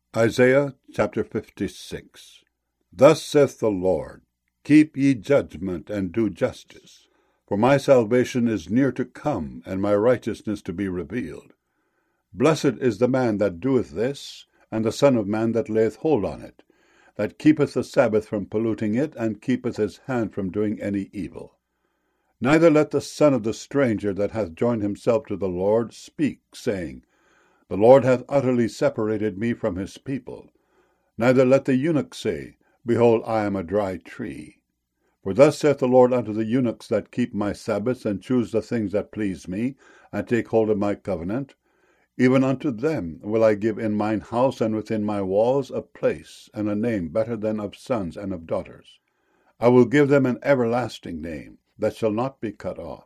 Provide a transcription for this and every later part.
Isaiah chapter 56. Thus saith the Lord, Keep ye judgment, and do justice. For my salvation is near to come, and my righteousness to be revealed. Blessed is the man that doeth this, and the Son of man that layeth hold on it, that keepeth the Sabbath from polluting it, and keepeth his hand from doing any evil. Neither let the son of the stranger that hath joined himself to the Lord speak, saying, The Lord hath utterly separated me from his people. Neither let the eunuch say, Behold, I am a dry tree. For thus saith the Lord unto the eunuchs that keep my Sabbaths, and choose the things that please me, and take hold of my covenant, even unto them will I give in mine house and within my walls a place and a name better than of sons and of daughters. I will give them an everlasting name, that shall not be cut off.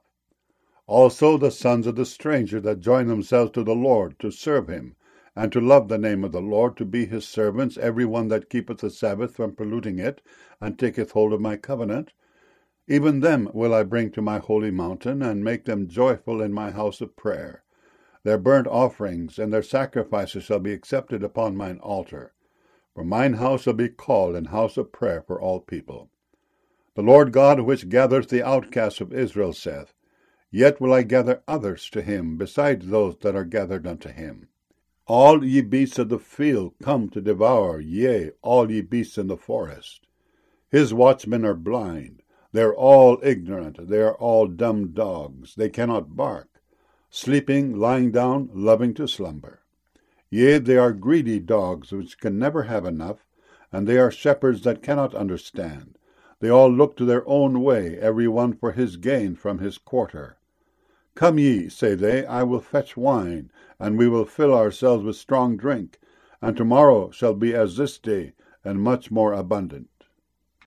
Also the sons of the stranger that join themselves to the Lord to serve him, and to love the name of the Lord, to be his servants, every one that keepeth the Sabbath from polluting it, and taketh hold of my covenant, even them will I bring to my holy mountain, and make them joyful in my house of prayer. Their burnt offerings and their sacrifices shall be accepted upon mine altar. For mine house shall be called an house of prayer for all people. The Lord God, which gathereth the outcasts of Israel, saith, Yet will I gather others to him, besides those that are gathered unto him. All ye beasts of the field come to devour, yea, all ye beasts in the forest. His watchmen are blind, they are all ignorant, they are all dumb dogs, they cannot bark, sleeping, lying down, loving to slumber. Yea, they are greedy dogs, which can never have enough, and they are shepherds that cannot understand. They all look to their own way, every one for his gain from his quarter. Come ye, say they, I will fetch wine, and we will fill ourselves with strong drink, and tomorrow shall be as this day, and much more abundant.